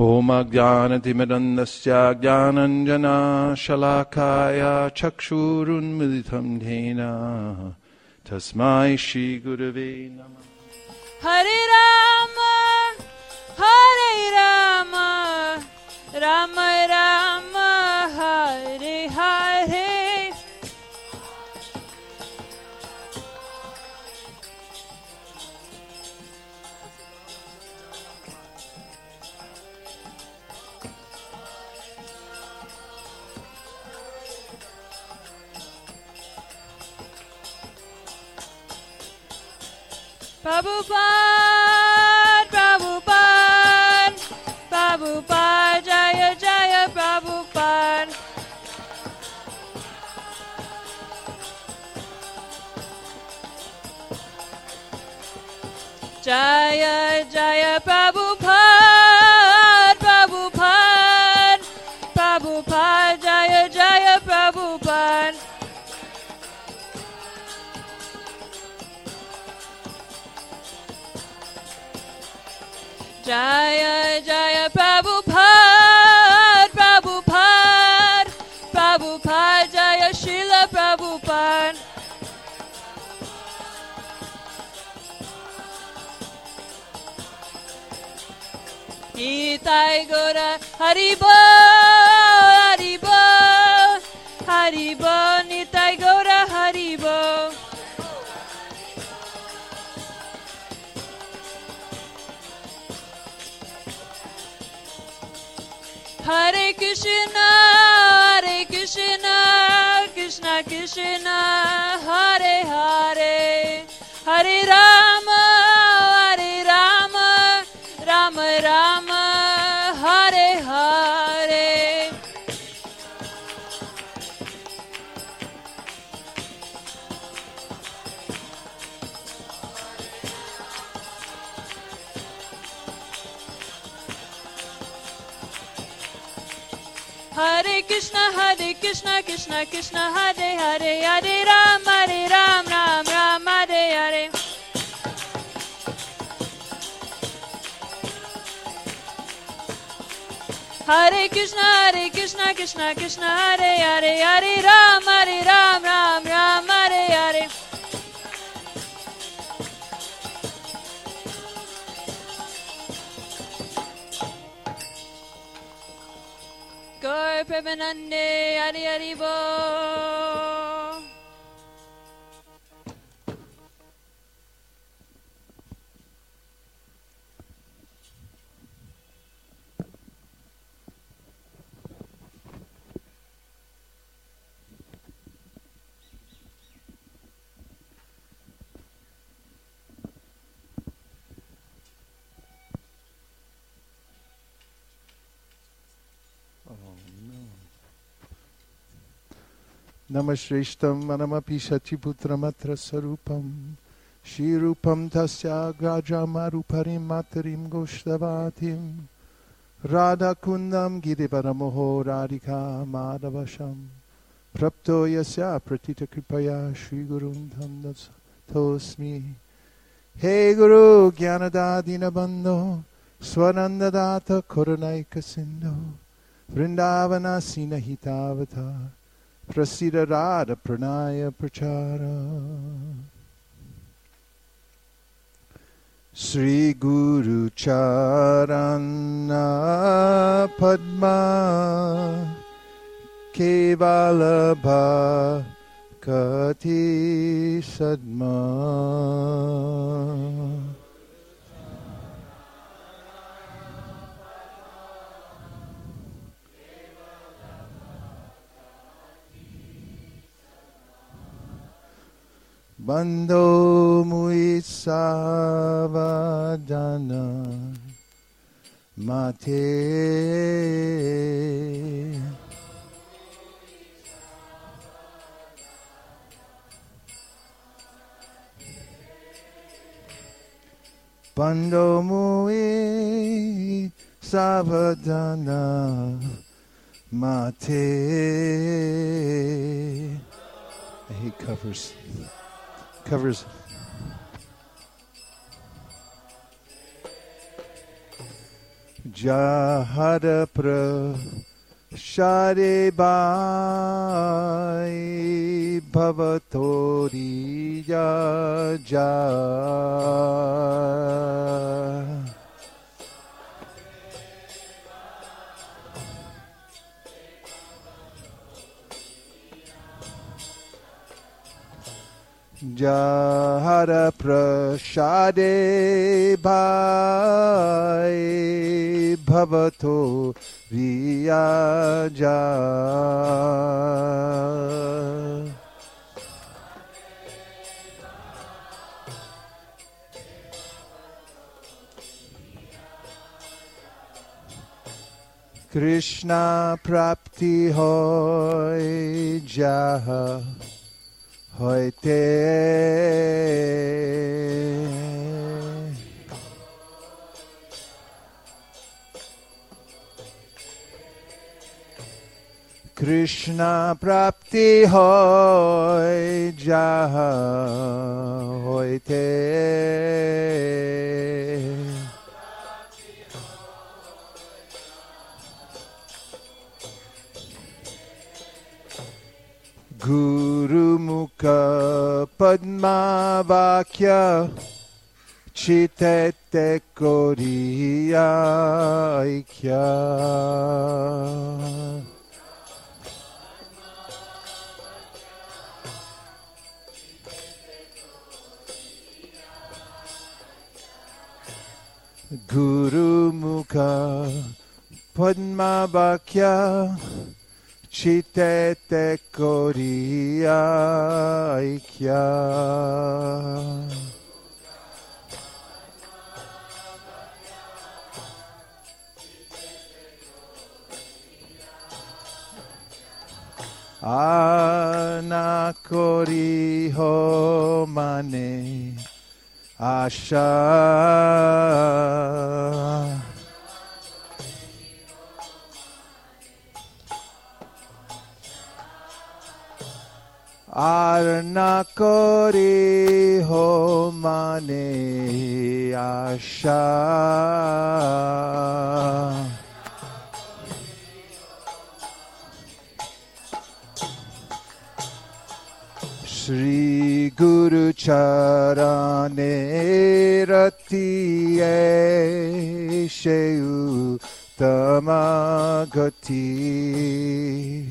Om Ajnanatimidandasya Jnananjana Shalakaya Chakshurunmilitam Dhena Tasmai Shri Gurave Namah. Hare Rama, Hare Rama, Rama Rama, Hare Hare. Prabhupada, Prabhupada, Prabhupada, Jaya Jaya Prabhupada. Jaya Jaya Prabhupada, Prabhupada, Prabhupada, Jaya Jaya Prabhupada. Jaya Jaya Prabhupada, Prabhupada, Prabhupada, Jaya Srila Prabhupada. Nitai Gaura Haribo, Haribo, Haribo, Nitai Gaura Haribo. Hare Krishna, Hare Krishna, Krishna Krishna, Hare Hare, Hare Rama, Hare Rama, Rama Rama, Hare Hare. Hare Krishna, Krishna Krishna, Hare Hare, Hare Ram, Ram Ram, Hare Hare. Hare Krishna, Krishna Krishna, Hare Hare, Hare Ram, Ram Ram, Hare Hare. Gaur Premanande, Hari Hari Bo. Namashreshtam manamapi shachiputramatra sarupam Shirupam tasya grajamaruparim matarim goshtavatim Radha kundam girivaramoho radhika madavasham Prapto yasya pratita kripaya Shri Gurum Dham Tosmi He Guru Gyanadadina Bandho Swanandadata Korunaika Sindho Vrindavana Sinahitavata Prasida Radha Pranaya Prachara Sri Guru Charana Padma Kevala Bhakati Sadma Bando Muisavadana Mate Bando Muisavadana Mate. I hate covers. Covers. Jahara prashade bai bhavatori ja. Jahara prashade bhai bhavato viyaja. Krishna prapti hoy jaha hoite. Krishna prapti hoy jaha hoite. Guru Mukha Padma Vakya Chitete Koriya Aikya. Guru Mukha Padma Vakya Chitete Koriya Aikya. Anakori ho mane asha. Arna kori ho mane asha. Shri Guru Charane Ratiye Sheu Tamagati.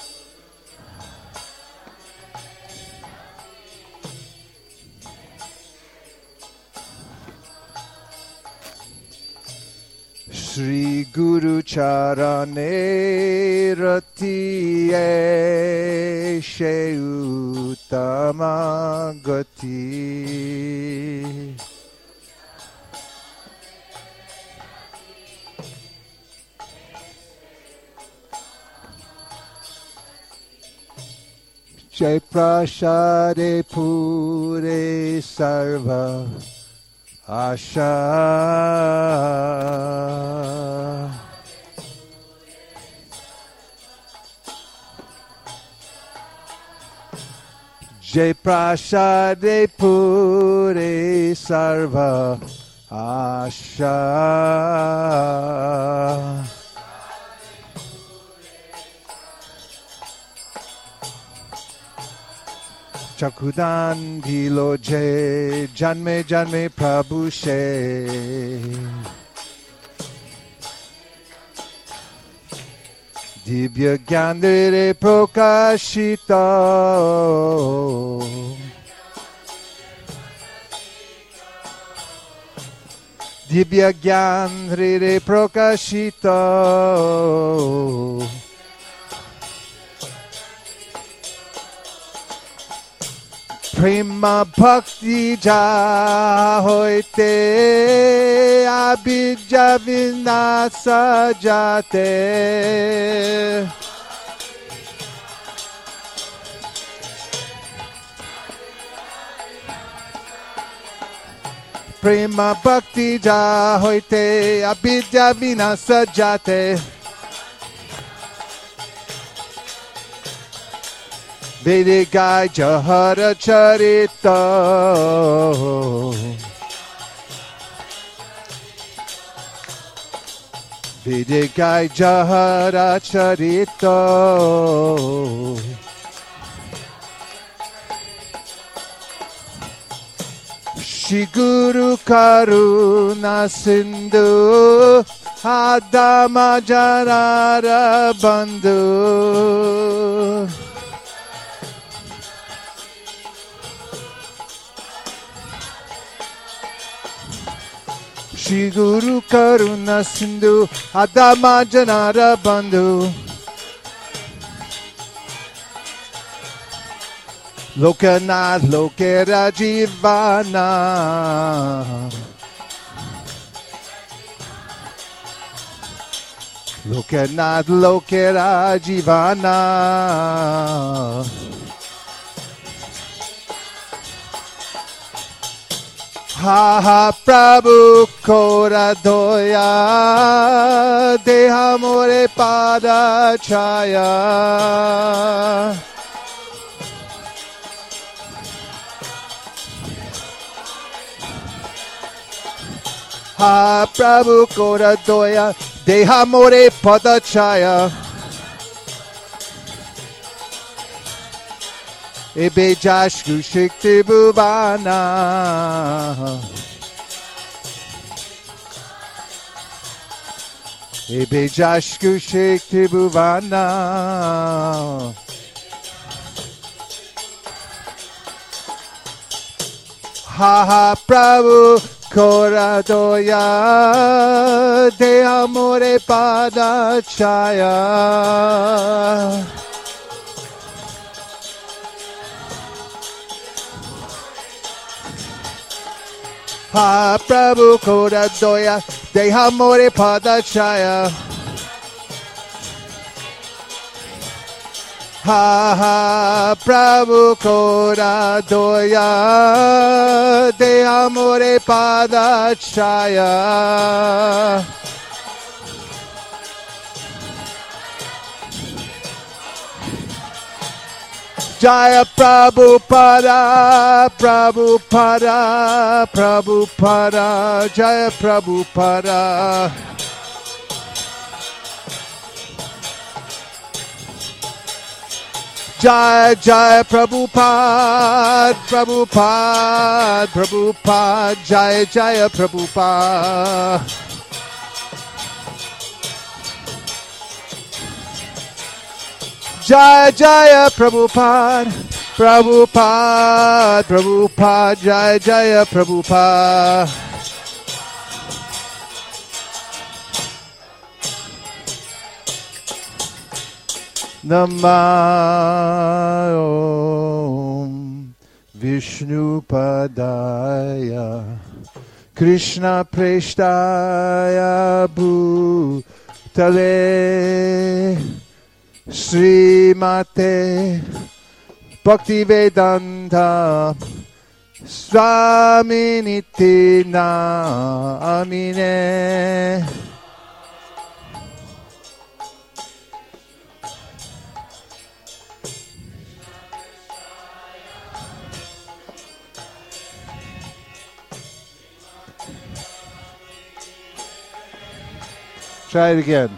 Shri Guru Charane Ratiye Sheu Tamagati. Jai Prashade Pure Sarva Asha. Jai Prashade Pure Sarva Asha. Chakudan Dilo Je Janme Janme Prabhu She. Dibya Gyandre Prokashita. Dibya Gyandre Prokashita. Prema Bhakti Ja Hoite Abhija Vinasa Jate. Prema Bhakti Ja Hoite Abhija Vinasa Jate. Vedigai Jahara Charita. Vidikai Jahara Charito Shri Guru Karuna Sindhu Adama Janara Bandhu Shri Guru Karuna Sindhu Adama Janara Bandhu Lokanath Lokera Jivana Lokanath Lokera Jivana Ha ha Prabhu Kora Doya Deha More Pada Chaya Ha Prabhu Kora Doya Deha More Pada Chaya Ebe Jashku Shikti Bhuvana Ebe Jashku Shikti Bhuvana Ha ha Prabhu Kora Doya Deha More Pada Chaya Ha Prabhu Kora Doya Deha More Pada Chaya Ha ha Prabhu Kora Doya Deha More Pada Chaya Jaya Prabhupada, Prabhupada, Prabhupada, Jaya Prabhupada. Jaya Jaya Prabhupada, Prabhupada, Prabhupada, Jaya Jaya Prabhupada. Jaya Jaya Prabhupada, Prabhupada, Prabhupada, Jaya Jaya Prabhupada. Namah Vishnu Padaya Krishna Preshtaya Bhutale Srimate Bhaktivedanta Swaminiti Namine. Try it again.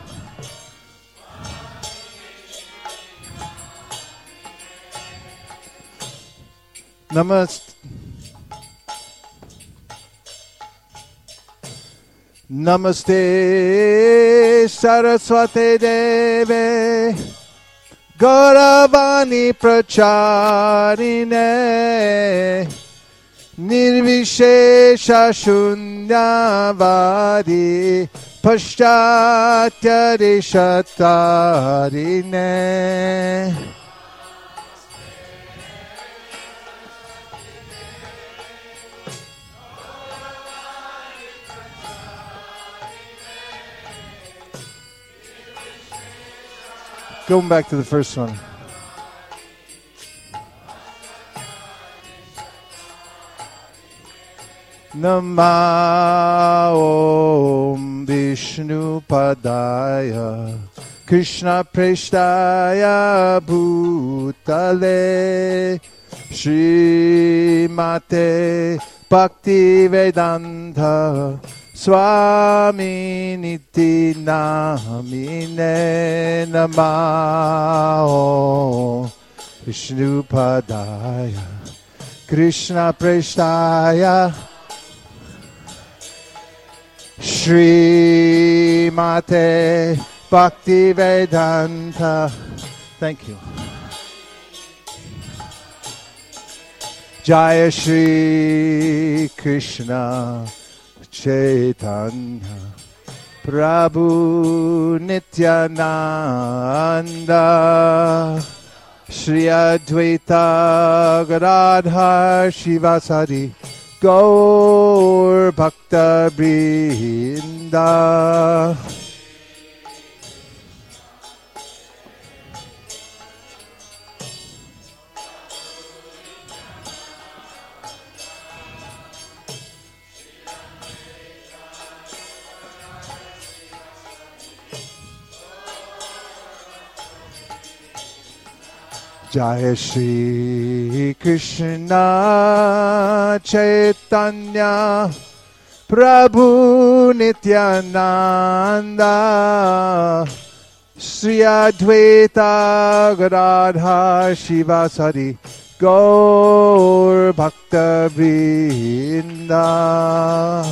Namaste Saraswate Deve Gauravani Pracharine Nirvishesha Shunyavadi Paschatya Rishatarine. Going back to the first one. Namah Om Vishnu Padaya Krishna Preshtaya Bhutale Srimate Bhaktivedanta Swami Niti Namine Namao Vishnu Padaya Krishna Preshtaya Shri Mate Bhakti Vedanta. Thank you. Jaya Shri Krishna Chaitanya Prabhu Nityananda Shri Advaita Gadadhar Shivasari Gaur Bhakta Vrinda. Jaya Shri Krishna Chaitanya Prabhu Nityananda Shri Advaita Gadadhar Shivasari Gaur Bhakta Vrinda.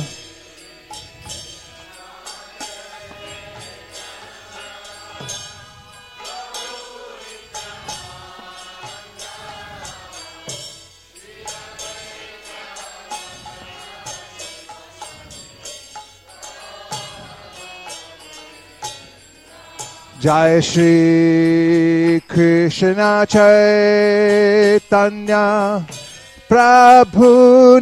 Jai Shri Krishna Chaitanya Prabhu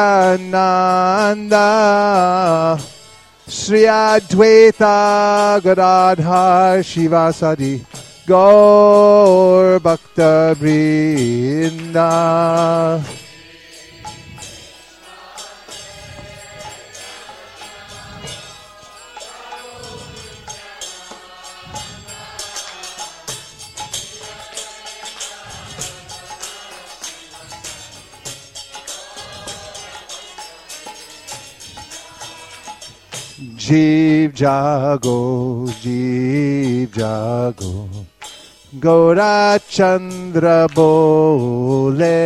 Nityananda Shri Advaita Gadadhar Shivasadi Gaur Bhakta Vrinda. Jeev jago, Gaura Chandra bole.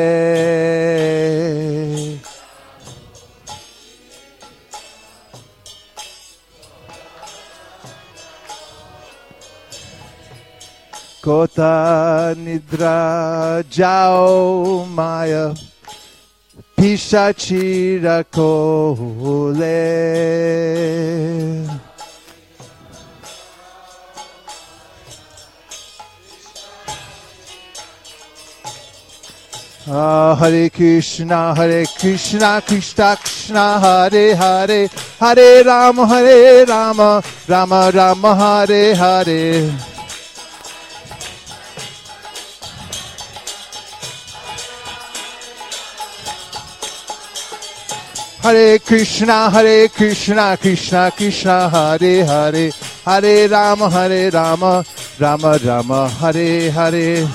Kota nidra jao maya, Pishachira kole. Hare Krishna, Krishna Krishna, Hare Hare, Hare Rama, Rama Rama, Hare Hare. Hare Krishna, Krishna Krishna, Hare Hare, Hare Rama, Rama Rama, Hare Hare.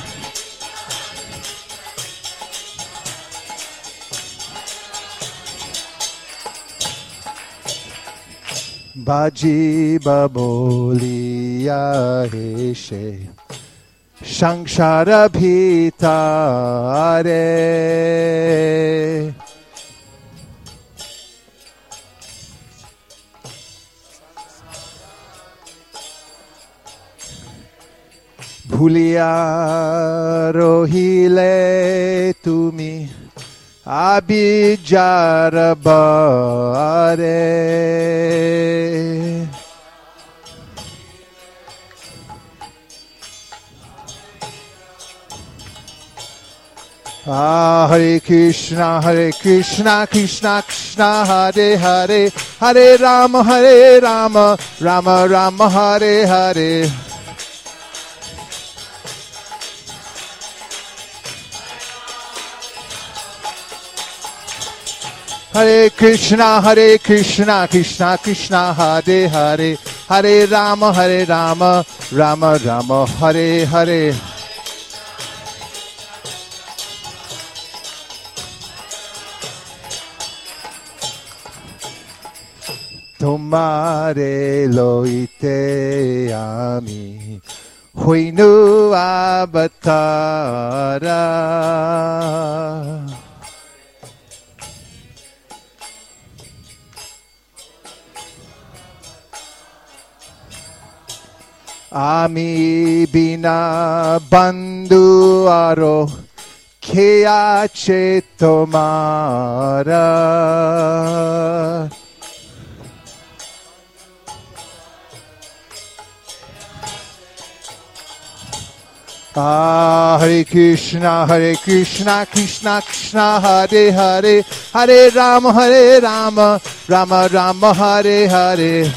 Baji baboliya heshe Shankshara bhitare Bhuliya rohile tumi Abhijar bare Hare Krishna, Krishna Krishna, Hare Hare, Hare Rama, Rama Rama, Hare Hare. Hare Krishna, Krishna Krishna, Hare Hare, Hare Rama, Rama Rama, Hare Hare. Tomare loite ami Huinu avatara Ami bina bandhu aro Kya che tomara Hare Krishna, Krishna Krishna, Hare Hare, Hare Rama, Rama Rama, Hare Hare.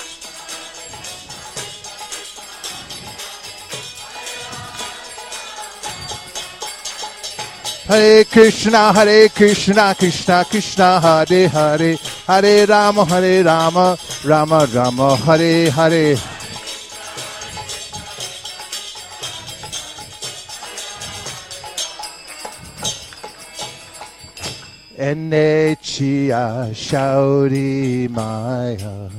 Hare Krishna, Krishna Krishna, Hare Hare, Hare Rama, Rama Rama, Hare Hare. Enechia Shauri Maya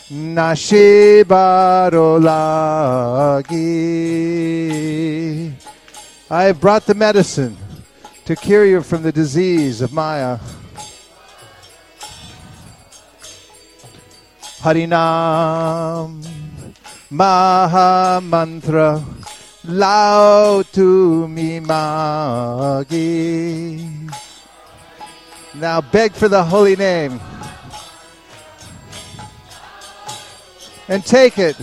Nashibarolagi. I have brought the medicine to cure you from the disease of Maya. Harinam Maha Mantra Lao Tu Mi Magi. Now beg for the holy name. And take it.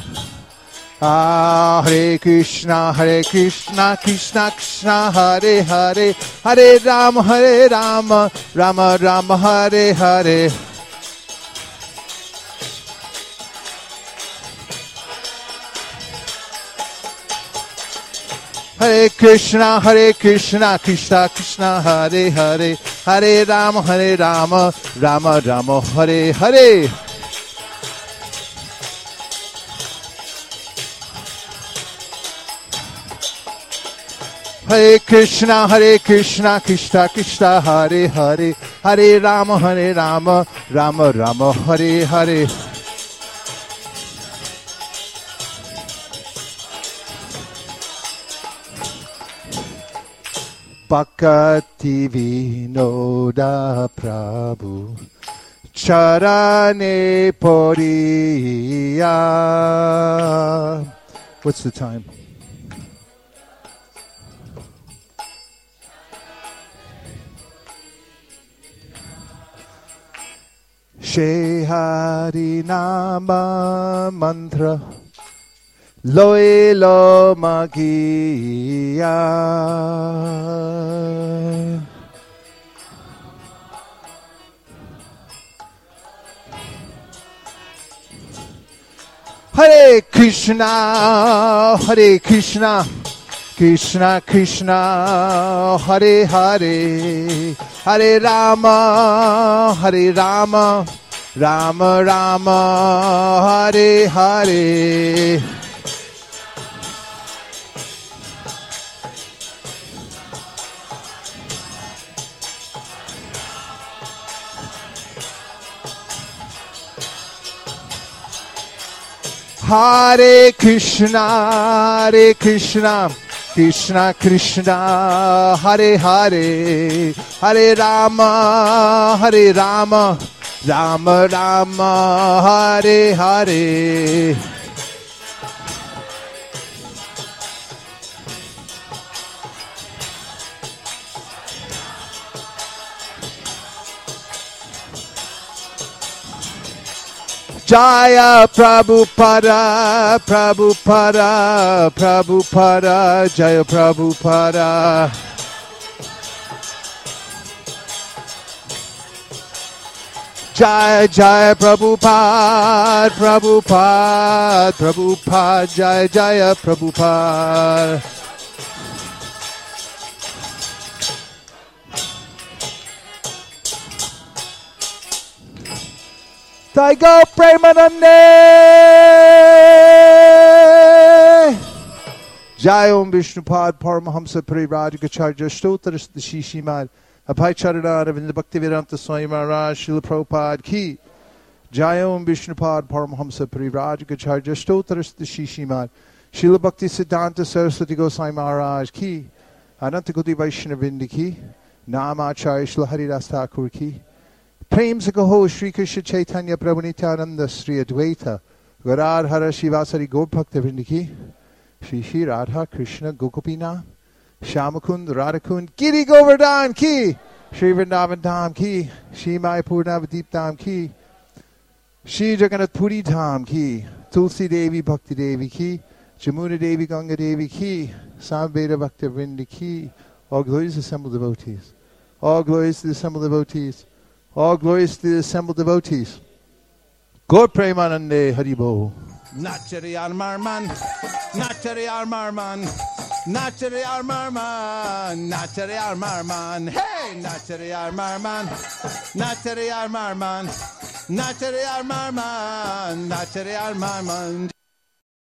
Hare Krishna, Krishna Krishna, Hare Hare, Hare Rama, Rama Rama, Hare Hare. Hare Krishna, Krishna Krishna, Hare Hare, Hare Rama, Rama Rama, Hare Hare. Hare Krishna, Krishna Krishna, Hare Hare, Hare Rama, Rama Rama, Hare Hare. Bhakti Vinoda Prabhu Charane Poriya. What's the time? Shehari Nama Mantra Loilo Magia. Hare Krishna, Krishna Krishna, Hare Hare, Hare Rama, Rama Rama, Hare Hare. Hare Krishna, Krishna Krishna, Hare Hare, Hare Rama, Rama Rama, Hare Hare. Jaya Prabhupada, Prabhupada, Prabhupada, Jaya Prabhupada. Jaya Jaya Prabhupada, Prabhupada, Prabhupada, Jaya Jaya Prabhupada. Thai go Premanande. Jai Om Vishnupad Paramahamsa Parivajikacharya Stotras the Shishimad Apai Charana Ravinda Bhaktivedanta Swami Maharaj Srila Prabhupada Ki Jai Om Vishnupad Paramhamsa Parivrajagacharya Stotarasta Shishimad Srila Bhakti Siddhanta Saraswati Goswami Maharaj Ki Ananta Koti Vaishnavinda Ki Namacharya Srila Haridas Thakur Ki Prem Sakaho Sri Krishna Chaitanya Prabhu Nityananda Sri Advaita Gadadhara Shivasari Gaur Bhaktavinda Ki Shri Shri Radha Krishna Gokupina Shamakund Radhakund Giri Govardhan Ki Shri Vrindavan Dham Ki Shri Mayapur Navadip Dham Ki Shri Jagannath Puri Dham Ki Tulsi Devi Bhakti Devi Ki Jamuna Devi Ganga Devi Ki Samveda Bhakta Vrinda Ki. All glories to the assembled devotees. All glories to the assembled devotees. All glories to the assembled devotees. Gaur Premanande Haribo. Nachari Armarman, Nachari Armarman, Nachari Armarman, Nachari Armarman, hey, Nachari Armarman, Nachari Armarman, Nachari Armarman, Nachari Armarman.